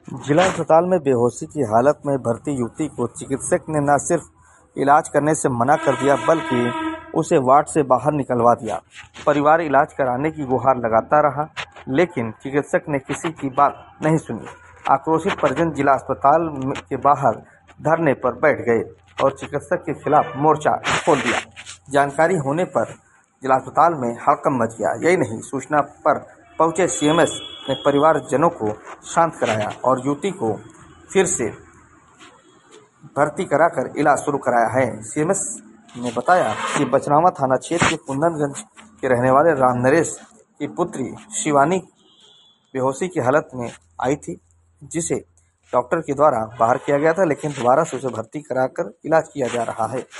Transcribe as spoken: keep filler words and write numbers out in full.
जिला अस्पताल में बेहोशी की हालत में भर्ती युवती को चिकित्सक ने न सिर्फ इलाज करने से मना कर दिया बल्कि उसे वार्ड से बाहर निकलवा दिया। परिवार इलाज कराने की गुहार लगाता रहा, लेकिन चिकित्सक ने किसी की बात नहीं सुनी। आक्रोशित परिजन जिला अस्पताल के बाहर धरने पर बैठ गए और चिकित्सक के खिलाफ मोर्चा खोल दिया। जानकारी होने पर जिला अस्पताल में हड़कंप मच गया। यही नहीं, सूचना पर पहुंचे सीएमएस ने परिवारजनों को शांत कराया और युवती को फिर से भर्ती कराकर इलाज शुरू कराया है। सीएमएस ने बताया कि बचनावा थाना क्षेत्र के कुंदनगंज के रहने वाले राम नरेश की पुत्री शिवानी बेहोशी की हालत में आई थी, जिसे डॉक्टर के द्वारा बाहर किया गया था, लेकिन दोबारा से उसे भर्ती कराकर इलाज किया जा रहा है।